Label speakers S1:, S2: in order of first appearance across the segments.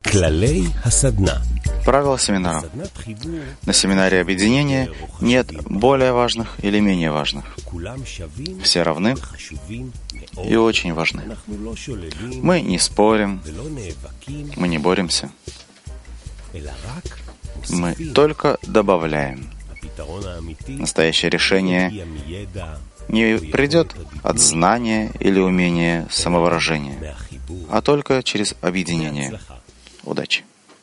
S1: Правила семинара. На семинаре объединения нет более важных или менее важных. Все равны и очень важны. Мы не спорим, мы не боремся. Мы только добавляем. Настоящее решение не придет от знания или умения самовыражения, а только через объединение. Удачи.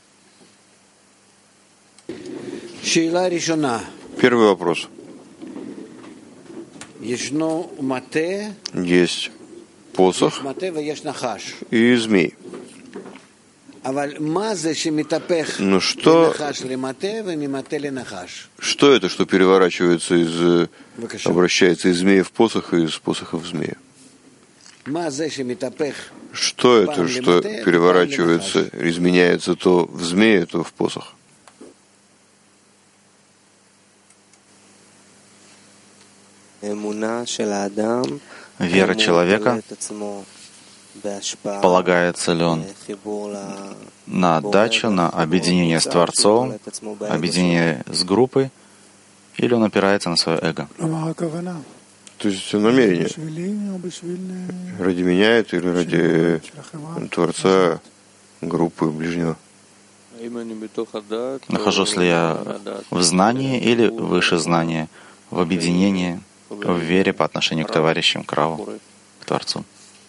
S2: Первый вопрос. Есть посох и змей. Но что это, что переворачивается обращается из змея в посох и из посоха в змея? Что это, что переворачивается, изменяется то в змея, то в посох?
S1: Вера человека, полагается ли он на отдачу, на объединение с Творцом, объединение с группой, или он опирается на свое эго?
S2: То есть намерение. Ради меня это или ради Творца, группы, ближнего?
S1: Нахожусь ли я в знании или выше знания, в объединении, в вере по отношению к товарищам, к Раву, к Творцу?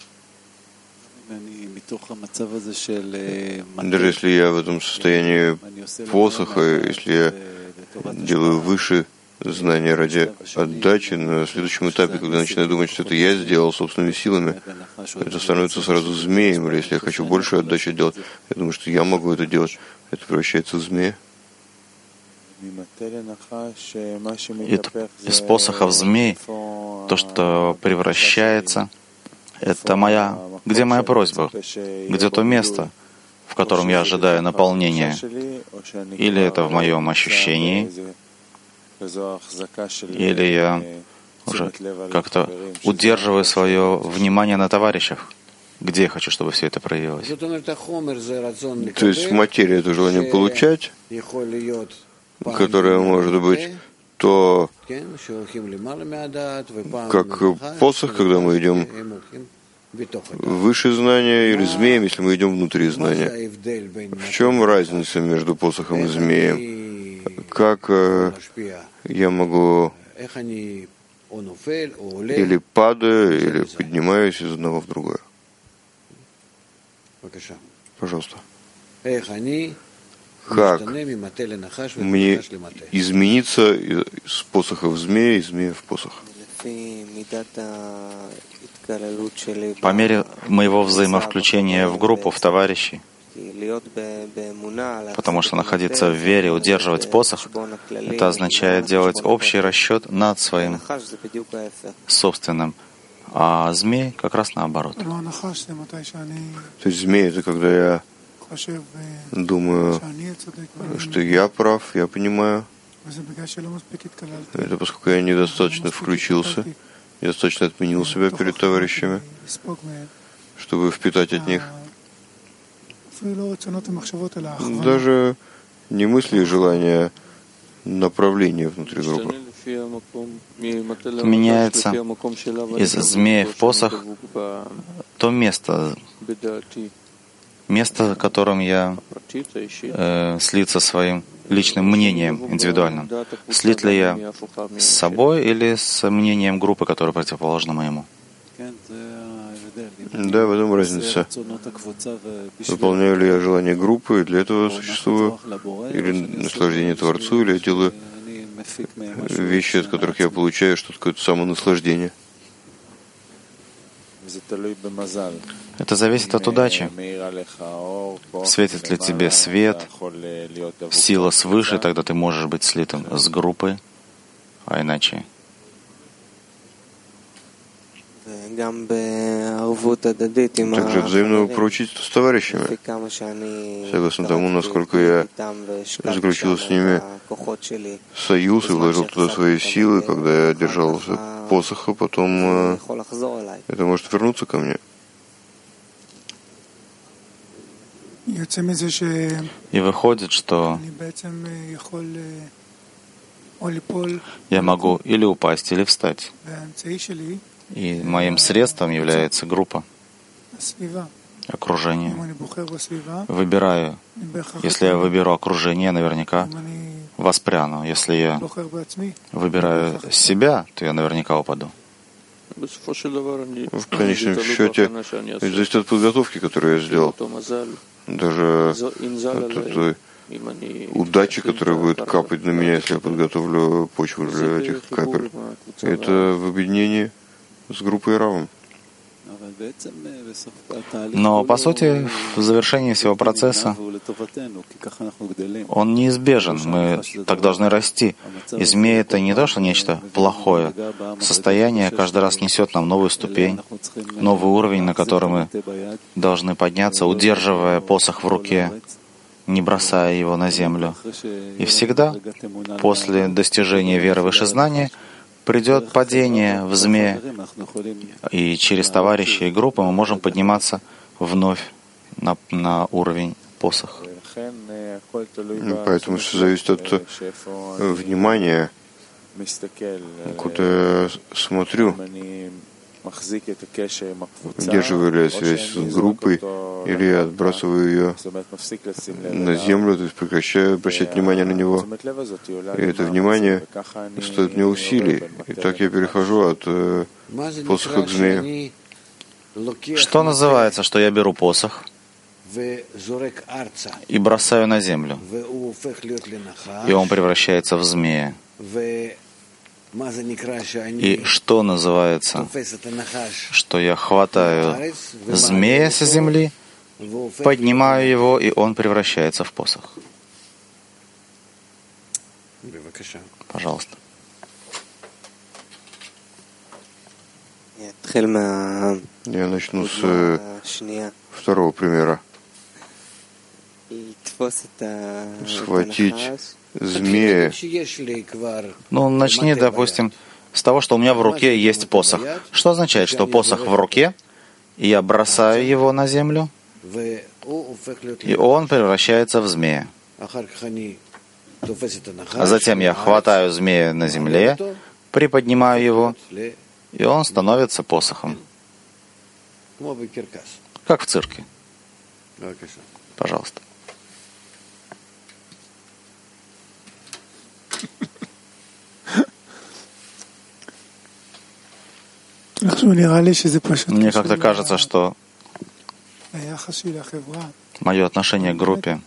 S2: Даже если я в этом состоянии посоха, если я делаю выше знания ради отдачи, на следующем этапе, когда я начинаю думать, что это я сделал собственными силами, это становится сразу змеем. Или если я хочу больше отдачи делать, я думаю, что я могу это делать, это превращается в змея.
S1: Из посоха в змей, то, что превращается, это где моя просьба, где то место, в котором я ожидаю наполнения, или это в моем ощущении, или я уже как-то удерживаю свое внимание на товарищах, где я хочу, чтобы все это проявилось.
S2: То есть материя — это желание получать, которое может быть то, как посох, когда мы идем выше знания, или змеем, если мы идем внутри знания. В чем разница между посохом и змеем? Как я могу или падаю, или поднимаюсь из одного в другое? Пожалуйста. Как мне измениться из посоха в змея, из змея в посох?
S1: По мере моего взаимовключения в группу, в товарищей, потому что находиться в вере, удерживать посох, это означает делать общий расчет над своим собственным. А змей как раз наоборот.
S2: То есть змей — это когда я думаю, что я прав, я понимаю. Это поскольку я недостаточно включился, недостаточно отменил себя перед товарищами, чтобы впитать от них. Даже не мысли и желания, направления внутри группы.
S1: Меняется из змея в посох то место, в котором я слит со своим личным мнением индивидуальным. Слит ли я с собой или с мнением группы, которая противоположна моему?
S2: Да, в этом разница. Выполняю ли я желание группы, и для этого существую, или наслаждение Творцу, или я делаю вещи, от которых я получаю что-то, какое-то самонаслаждение.
S1: Это зависит от удачи. Светит ли тебе свет, сила свыше, тогда ты можешь быть слитым с группой, а иначе.
S2: Также взаимного поручительства с товарищами, согласно тому, насколько я заключил с ними союз и вложил туда свои силы, когда я держался посоха, потом это может вернуться ко мне.
S1: И выходит, что я могу или упасть, или встать. И моим средством является группа, окружение. Выбираю. Если я выберу окружение, я наверняка воспряну. Если я выбираю себя, то я наверняка упаду.
S2: В конечном счете, это зависит от подготовки, которую я сделал. Даже от той удачи, которая будет капать на меня, если я подготовлю почву для этих капель. Это в объединении с группой Равом.
S1: Но, по сути, в завершении всего процесса он неизбежен. Мы так должны расти. И змея — это не то, что нечто плохое. Состояние каждый раз несет нам новую ступень, новый уровень, на который мы должны подняться, удерживая посох в руке, не бросая его на землю. И всегда после достижения веры выше знания придет падение в змея, и через товарищей и группы мы можем подниматься вновь на уровень посоха.
S2: Поэтому все зависит от внимания, куда я смотрю. Удерживаю ли я связь с группой, или я отбрасываю ее на землю, то есть прекращаю обращать внимание на него. И это внимание стоит мне усилий. И так я перехожу от посоха к змею.
S1: Что называется, что я беру посох и бросаю на землю, и он превращается в змея? И что называется, что я хватаю змея со земли, поднимаю его, и он превращается в посох? Пожалуйста.
S2: Я начну с второго примера. Схватить змея.
S1: Ну, начни, допустим, с того, что у меня в руке есть посох. Что означает, что посох в руке, и я бросаю его на землю, и он превращается в змея. А затем я хватаю змея на земле, приподнимаю его, и он становится посохом. Как в цирке. Пожалуйста. Мне как-то кажется, что мое отношение к группе,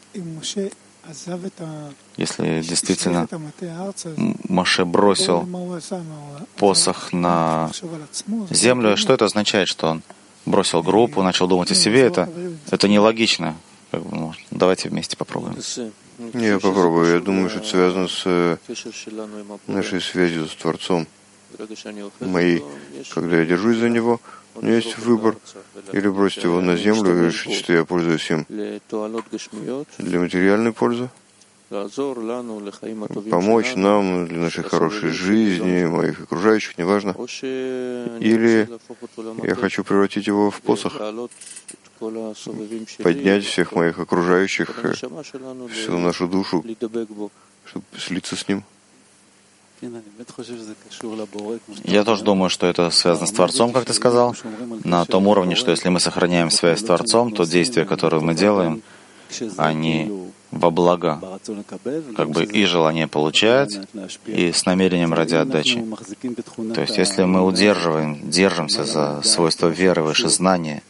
S1: если действительно Моше бросил посох на землю, что это означает, что он бросил группу, начал думать о себе? Это нелогично. Давайте вместе попробуем.
S2: Я попробую. Я думаю, что это связано с нашей связью с Творцом. Когда я держусь за него, у меня есть выбор: или бросить его на землю, и решить, что я пользуюсь им для материальной пользы, помочь нам для нашей хорошей жизни, моих окружающих, неважно. Или я хочу превратить его в посох, поднять всех моих окружающих, всю нашу душу, чтобы слиться с ним.
S1: Я тоже думаю, что это связано с Творцом, как ты сказал, на том уровне, что если мы сохраняем связь с Творцом, то действия, которые мы делаем, они во благо, как бы и желание получать, и с намерением ради отдачи. То есть, если мы держимся за свойство веры выше знания,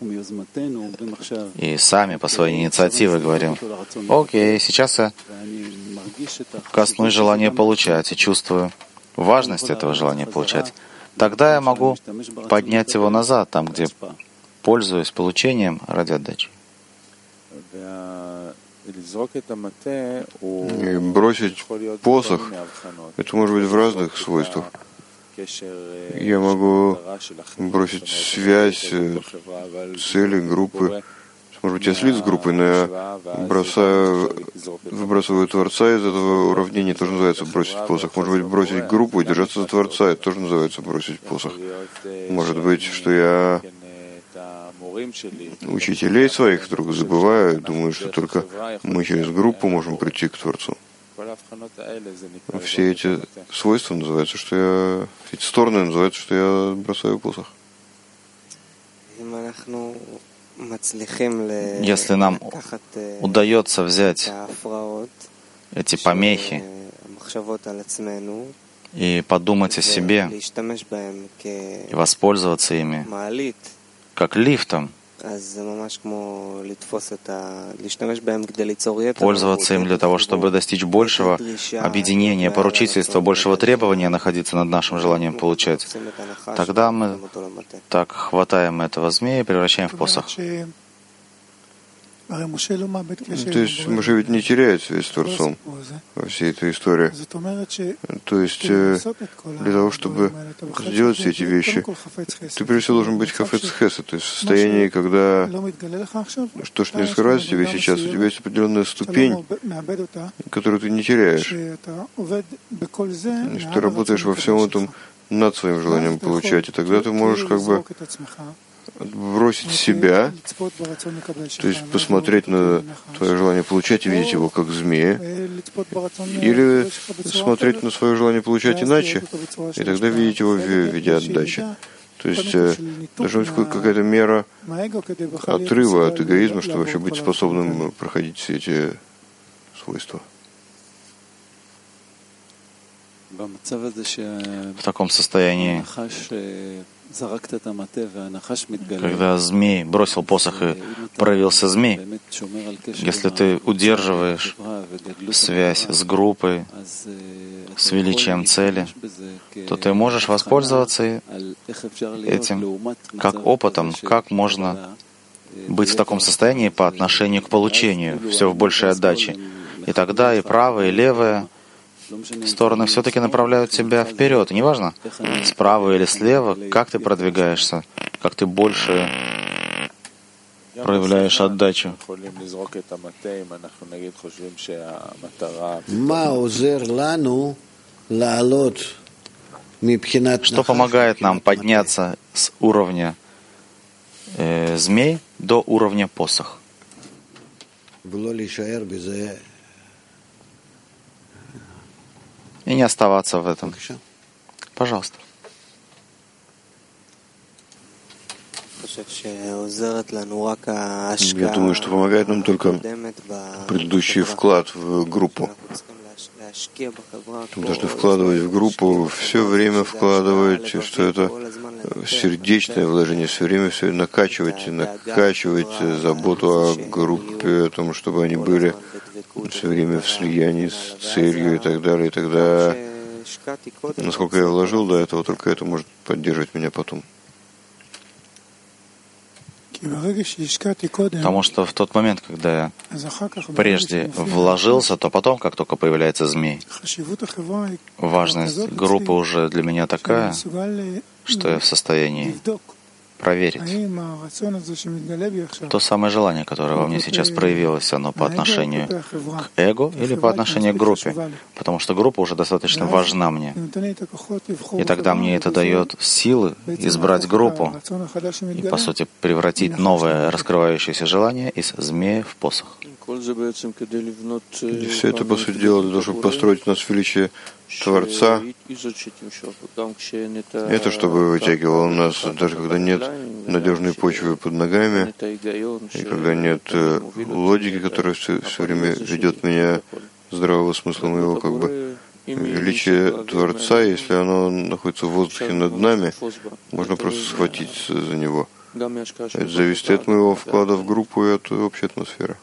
S1: и сами по своей инициативе говорим: окей, сейчас я коснусь желания получать и чувствую важность этого желания получать, тогда я могу поднять его назад, там, где пользуюсь получением ради отдачи.
S2: И бросить посох, это может быть в разных свойствах. Я могу бросить связь, цели, группы. Может быть, я слит с группой, но я выбрасываю Творца из этого уравнения, тоже называется бросить посох. Может быть, бросить группу и держаться за Творца, это тоже называется бросить посох. Может быть, что я учителей своих вдруг забываю, думаю, что только мы через группу можем прийти к Творцу. Все эти свойства называются, что я... Эти стороны называются, что я бросаю посох.
S1: Если нам удается взять эти помехи и подумать о себе, и воспользоваться ими как лифтом, пользоваться им для того, чтобы достичь большего объединения, поручительства, большего требования находиться над нашим желанием получать, тогда мы так хватаем этого змея и превращаем в посох.
S2: То есть Моше ведь не теряет связь с Творцом во всей этой истории. То есть для того, чтобы сделать все эти вещи, ты прежде всего должен быть хафец хесед, то есть в состоянии, когда то, что не скрывается тебе сейчас, у тебя есть определенная ступень, которую ты не теряешь. Ты работаешь во всем этом над своим желанием получать, и тогда ты можешь как бы отбросить себя, то есть посмотреть на твое желание получать и видеть его как змея, или смотреть на свое желание получать иначе, и тогда видеть его в виде отдачи. То есть должна быть какая-то мера отрыва от эгоизма, чтобы вообще быть способным проходить все эти свойства.
S1: В таком состоянии, когда змей бросил посох и проявился змей, если ты удерживаешь связь с группой, с величием цели, то ты можешь воспользоваться этим как опытом, как можно быть в таком состоянии по отношению к получению, все в большей отдаче. И тогда и правое, и левое стороны все-таки направляют тебя вперед. И неважно, справа или слева, как ты продвигаешься, как ты больше проявляешь отдачу. Что помогает нам подняться с уровня змей до уровня посох? И не оставаться в этом. Пожалуйста.
S2: Я думаю, что помогает нам только предыдущий вклад в группу. Мы должны вкладывать в группу, все время вкладывать, что это сердечное вложение, все время все накачивать заботу о группе, о том, чтобы они были все время в слиянии с целью и так далее. И тогда, насколько я вложил до этого, только это может поддерживать меня потом.
S1: Потому что в тот момент, когда я прежде вложился, то потом, как только появляется змей, важность группы уже для меня такая, что я в состоянии проверить. То самое желание, которое во мне сейчас проявилось, оно по отношению к эго или по отношению к группе, потому что группа уже достаточно важна мне. И тогда мне это дает силы избрать группу и, по сути, превратить новое раскрывающееся желание из змея в посох.
S2: И все это, по сути дела, для того, чтобы построить у нас величие Творца, это чтобы вытягивало нас, даже когда нет надежной почвы под ногами, и когда нет логики, которая все время ведет меня здравого смысла моего, как бы величие Творца, если оно находится в воздухе над нами, можно просто схватиться за него. Это зависит от моего вклада в группу и от общей атмосферы.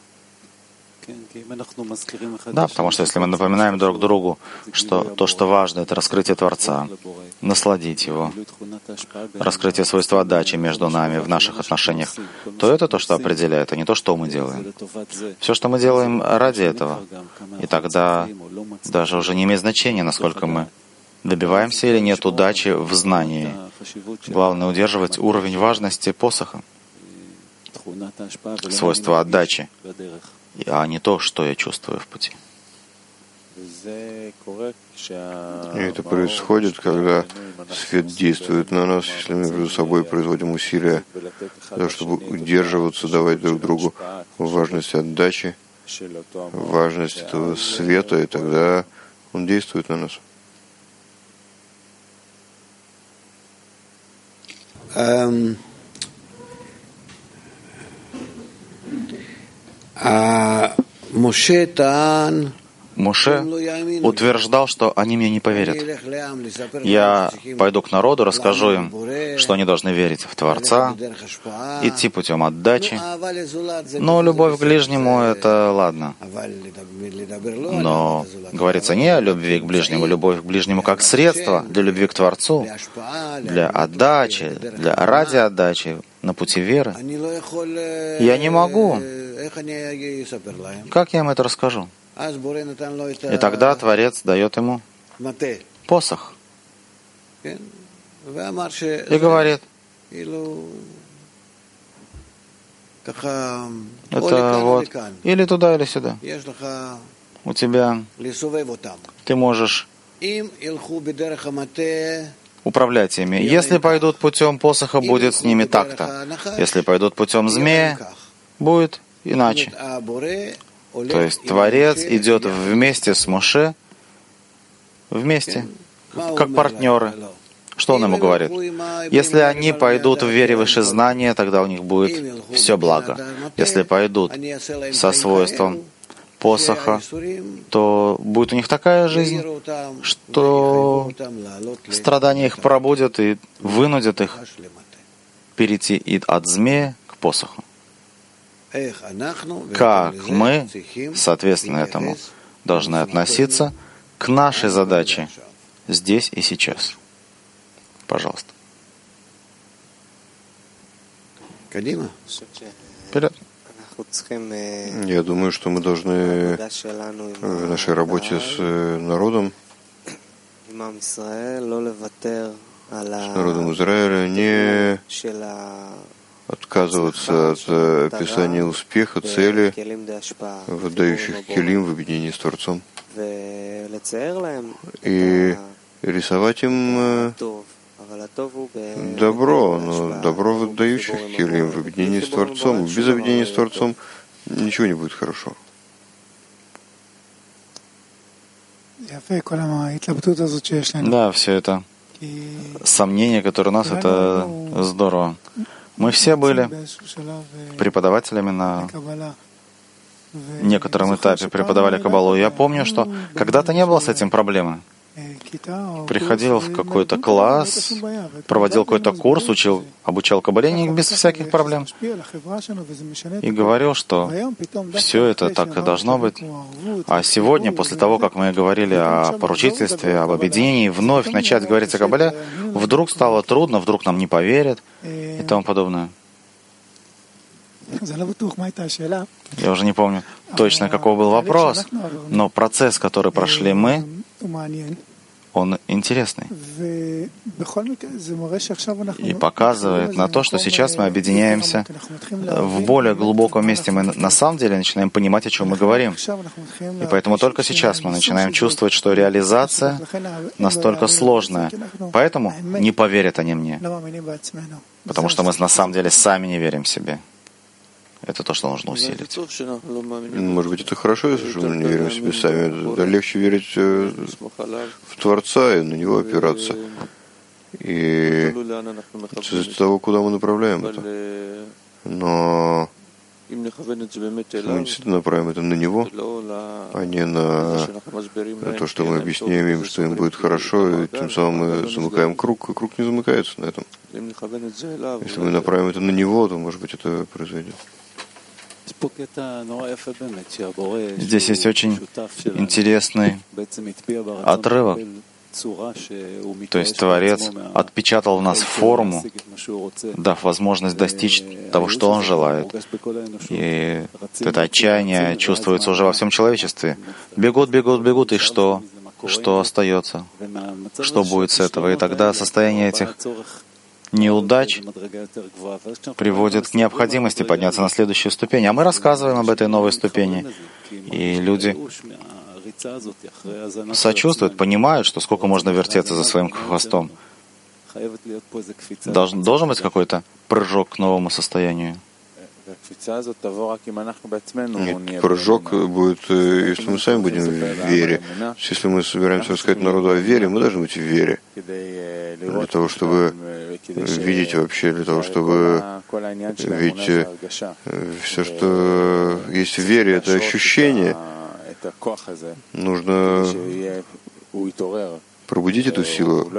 S1: Да, потому что если мы напоминаем друг другу, что то, что важно, это раскрытие Творца, насладить его, раскрытие свойства отдачи между нами в наших отношениях, то это то, что определяет, а не то, что мы делаем. Все, что мы делаем ради этого, и тогда даже уже не имеет значения, насколько мы добиваемся или нет удачи в знании. Главное — удерживать уровень важности посоха, свойства отдачи, а не то, что я чувствую в пути.
S2: И это происходит, когда свет действует на нас, если мы между собой производим усилия для того, чтобы удерживаться, давать друг другу важность отдачи, важность этого света, и тогда он действует на нас.
S1: Моше утверждал, что они мне не поверят. Я пойду к народу, расскажу им, что они должны верить в Творца, идти путем отдачи. Но любовь к ближнему — это ладно. Но говорится не о любви к ближнему, любовь к ближнему как средство для любви к Творцу, для отдачи, ради отдачи на пути веры. Я не могу. Как я им это расскажу? И тогда Творец дает ему посох. И говорит, это вот или туда, или сюда. У тебя, ты можешь управлять ими. Если пойдут путем посоха, будет с ними так-то. Если пойдут путем змея, будет иначе. То есть Творец идет вместе с Моше, вместе, как партнеры. Что он ему говорит? Если они пойдут в вере выше знания, тогда у них будет все благо. Если пойдут со свойством посоха, то будет у них такая жизнь, что страдания их пробудят и вынудят их перейти от змея к посоху. Как мы, соответственно этому, должны относиться к нашей задаче здесь и сейчас. Пожалуйста. Вперед.
S2: Я думаю, что мы должны в нашей работе с народом Израиля не отказываться от описания успеха, цели, выдающих келим в объединении с Творцом, и рисовать им добро, но добро выдающих келим в объединении с Творцом. Без объединения с Творцом ничего не будет хорошо.
S1: Да, все это сомнения, которые у нас, это здорово. Мы все были преподавателями на некотором этапе, преподавали Каббалу. Я помню, что когда-то не было с этим проблемы. Приходил в какой-то класс, проводил какой-то курс, обучал Каббале без всяких проблем. И говорил, что все это так и должно быть. А сегодня, после того, как мы говорили о поручительстве, об объединении, вновь начать говорить о Каббале, вдруг стало трудно, вдруг нам не поверят и тому подобное. Я уже не помню точно, какой был вопрос, но процесс, который прошли мы, он интересный. И показывает на то, что сейчас мы объединяемся в более глубоком месте. Мы на самом деле начинаем понимать, о чем мы говорим. И поэтому только сейчас мы начинаем чувствовать, что реализация настолько сложная. Поэтому не поверят они мне. Потому что мы на самом деле сами не верим себе. Это то, что нужно усилить.
S2: Может быть, это хорошо, если мы не верим в себе сами. Да, легче верить в Творца и на Него опираться. И из того, куда мы направляем это. Но если мы действительно направим это на Него, а не на то, что мы объясняем им, что им будет хорошо, и тем самым мы замыкаем круг, и круг не замыкается на этом. Если мы направим это на Него, то, может быть, это произойдет.
S1: Здесь есть очень интересный отрывок. То есть Творец отпечатал в нас форму, дав возможность достичь того, что Он желает. И это отчаяние чувствуется уже во всем человечестве. Бегут, бегут, бегут, и что? Что остается? Что будет с этого? И тогда состояние этих неудач приводит к необходимости подняться на следующую ступень. А мы рассказываем об этой новой ступени. И люди сочувствуют, понимают, что сколько можно вертеться за своим хвостом. Должен быть какой-то прыжок к новому состоянию.
S2: Нет, прыжок будет, если мы сами будем в вере. Если мы собираемся рассказать народу о вере, мы должны быть в вере. Для того, чтобы видеть вообще, для того, чтобы видеть все, что есть в вере, это ощущение. Нужно пробудить эту силу.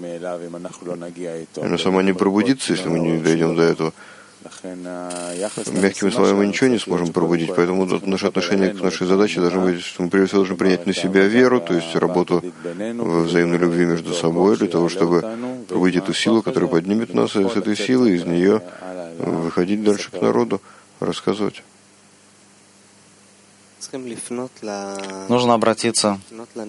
S2: Она сама не пробудится, если мы не дойдем до этого. Мягкими словами мы ничего не сможем пробудить, поэтому наше отношение к нашей задаче должно быть, что мы прежде всего должны принять на себя веру, то есть работу во взаимной любви между собой, для того, чтобы пробудить эту силу, которая поднимет нас, и с этой силы, из нее выходить дальше к народу, рассказывать.
S1: Нужно обратиться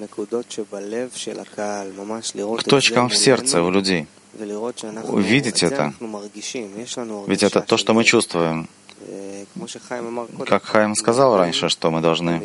S1: к точкам в сердце у людей. Увидеть это. Ведь это то, что мы чувствуем. Как Хаим сказал раньше, что мы должны,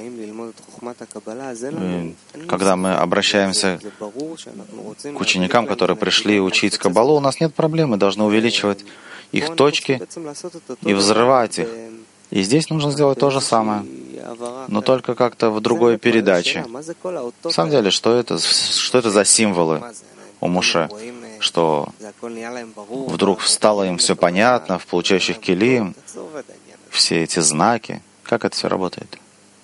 S1: когда мы обращаемся к ученикам, которые пришли учить Каббалу, у нас нет проблем, мы должны увеличивать их точки и взрывать их. И здесь нужно сделать то же самое, но только как-то в другой передаче. На самом деле, что это за символы у Моше? Что вдруг стало им все понятно, в получающих келим, все эти знаки. Как это все работает?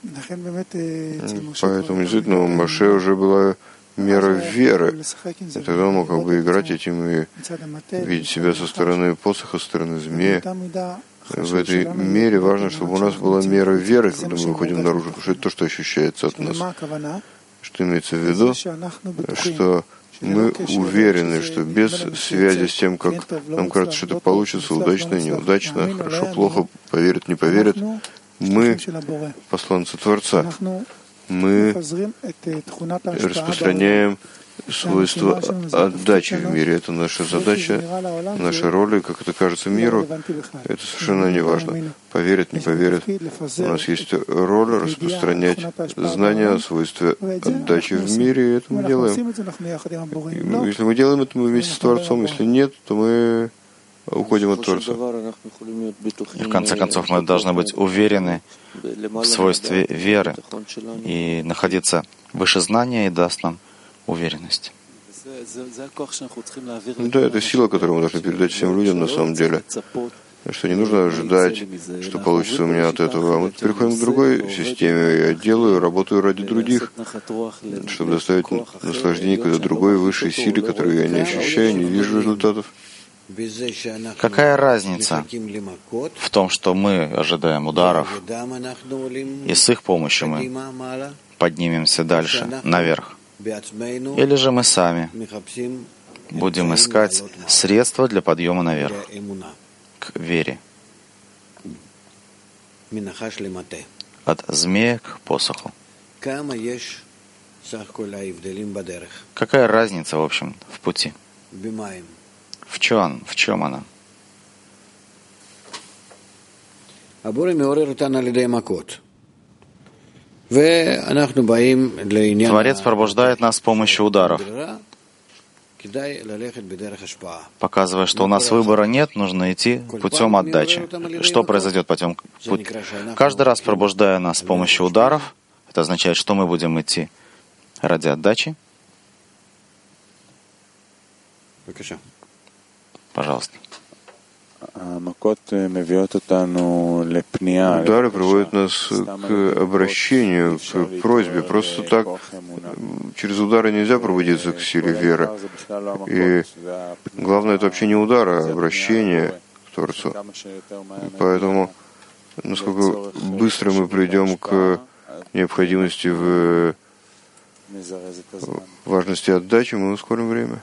S2: Поэтому действительно у Моше уже была мера веры. И тогда он мог как бы играть этим и видеть себя со стороны посоха, со стороны змея. В этой мере важно, чтобы у нас была мера веры, когда мы выходим наружу, потому что это то, что ощущается от нас. Что имеется в виду? Что мы уверены, что без связи с тем, как нам кажется, что это получится, удачно, неудачно, хорошо, плохо, поверят, не поверят, мы посланцы Творца. Мы распространяем свойства отдачи в мире. Это наша задача, наша роль, и как это кажется миру, это совершенно не важно. Поверят, не поверят. У нас есть роль распространять знания о свойстве отдачи в мире, и это мы делаем. И если мы делаем это, мы вместе с Творцом. Если нет, то мы уходим от Творца.
S1: И в конце концов мы должны быть уверены в свойстве веры и находиться выше знания, и даст нам уверенность.
S2: Да, это сила, которую мы должны передать всем людям на самом деле. Что не нужно ожидать, что получится у меня от этого. А мы переходим к другой системе. Я делаю, работаю ради других, чтобы доставить наслаждение какой-то другой высшей силе, которую я не ощущаю, не вижу результатов.
S1: Какая разница в том, что мы ожидаем ударов, и с их помощью мы поднимемся дальше, наверх? Или же мы сами будем искать средства для подъема наверх, к вере, от змея к посоху? Какая разница, в общем, в пути? В чем она? Творец пробуждает нас с помощью ударов, показывая, что у нас выбора нет, нужно идти путем отдачи. Что произойдет путем? Каждый раз пробуждая нас с помощью ударов, это означает, что мы будем идти ради отдачи. Пожалуйста.
S2: Удары приводят нас к обращению, к просьбе. Просто так через удары нельзя пробудиться к силе веры. И главное, это вообще не удар, а обращение к Творцу. Поэтому, насколько быстро мы придем к необходимости в важности отдачи, мы ускорим время.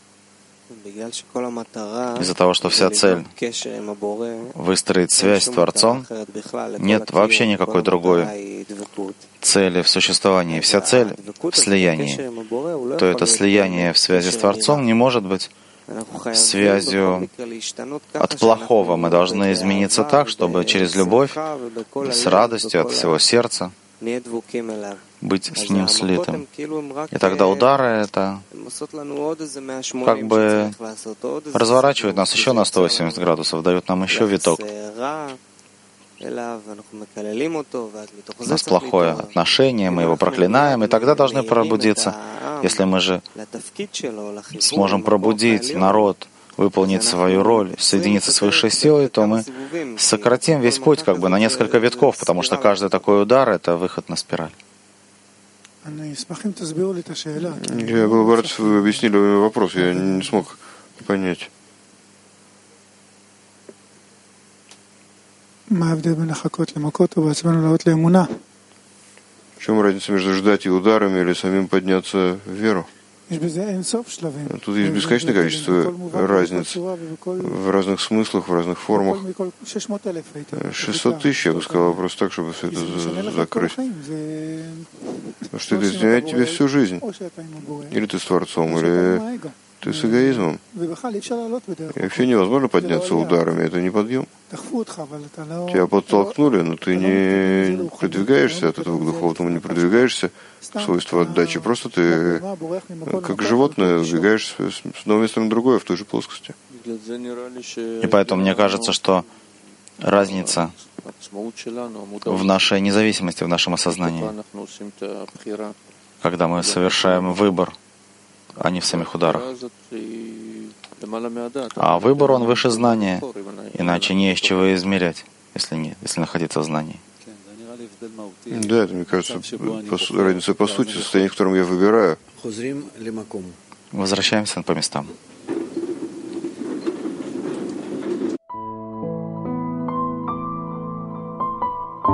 S1: Из-за того, что вся цель выстроить связь с Творцом, нет вообще никакой другой цели в существовании. Вся цель в слиянии. То это слияние в связи с Творцом не может быть связью от плохого. Мы должны измениться так, чтобы через любовь, с радостью от всего сердца быть с ним слитым. И тогда удары это как бы разворачивают нас еще на 180 градусов, дают нам еще виток. У нас плохое отношение, мы его проклинаем, и тогда должны пробудиться. Если мы же сможем пробудить народ, выполнить свою роль, соединиться с высшей силой, то мы сократим весь путь как бы на несколько витков, потому что каждый такой удар — это выход на спираль.
S2: Я был бы рад, что вы объяснили вопрос, я не смог понять. В чем разница между ждать и ударами или самим подняться в веру? Тут есть бесконечное количество разниц в разных смыслах, в разных формах. 600 тысяч, я бы сказал, просто так, чтобы все это закрыть. Потому что это изменяет тебя всю жизнь. Или ты с Творцом, или ты с эгоизмом. И вообще невозможно подняться ударами, это не подъем. Тебя подтолкнули, но ты не продвигаешься от этого к духовному, не продвигаешься в свойство отдачи. Просто ты, как животное, убегаешь с одного места на другое в той же плоскости.
S1: И поэтому мне кажется, что разница в нашей независимости, в нашем осознании, когда мы совершаем выбор, а не в самих ударах. А выбор, он выше знания, иначе не из чего измерять, если находиться в знании.
S2: Да, это, мне кажется, разница по сути, состояние, в котором я выбираю.
S1: Возвращаемся по местам.